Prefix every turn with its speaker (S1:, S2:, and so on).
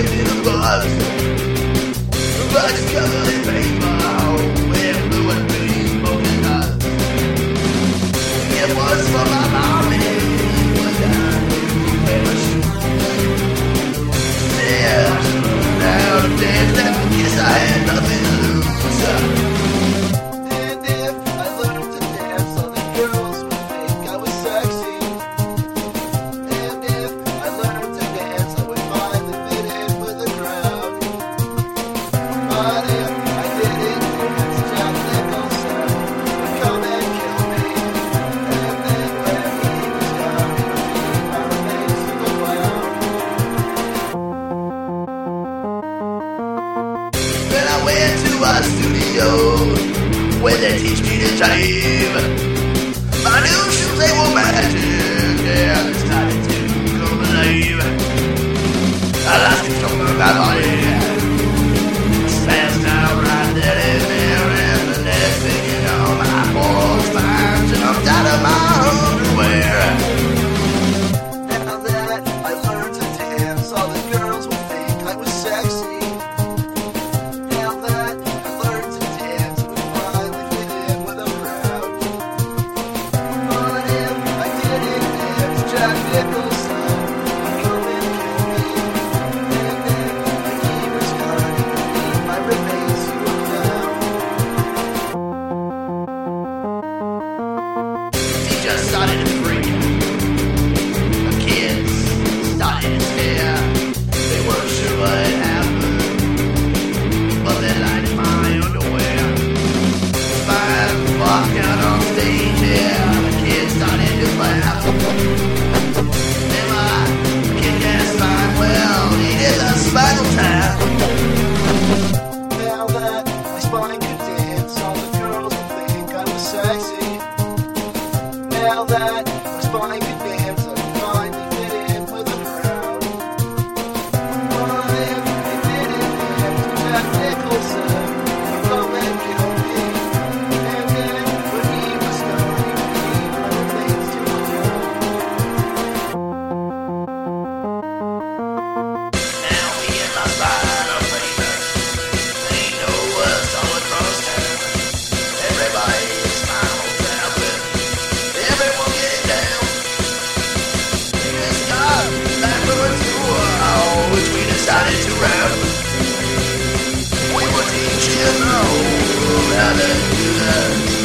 S1: in a bus. The bus is covered in paper, with blue and green smoking dust. It was for my mommy, was down in parachute. Now to dance, I guess I had nothing to lose.
S2: And if I learned to dance, all the girls would think I was sexy. And if I learned to dance, I would finally fit in with the crowd. But if I didn't dance, Jack Nicholson would come and kill me. And then when he was gone, I remains to the clown.
S1: Then I went to a studio where they teach me to jive. My new shoes, they were magic. Yeah, I started to come alive. I lost control of my body. Passed out right then and there. And the next thing you know, my balls fine jumped out of my underwear.
S2: Now that I learned to dance, all the girls would think I was sexy. Now that I learned to dance, I would finally fit in with a crowd. But if I didn't dance, Jack Nicholson would come and kill me. And then when he was gone, my remains to a clown.
S1: He just started to freak. The kids started to stare. They weren't sure what had happened, but they liked my underwear. Fine, walked out on stage, yeah. The kids started to laugh. Then my kick-ass spine, well, he did the spinal tap.
S2: Now that my spine could dance, all the girls would think I was sexy. Now that my spine could dance, I would finally fit in with a crowd. But if I didn't dance, Jack Nicholson would come and kill me. And then when he was gone, he would leave my remains to a crowd.
S1: Now me and my spine are famous. They know what's on the crosshair. Everybody's smiles happen. Everyone get down. It's time back for a tour, which we decided to rap. We were teaching how to do that.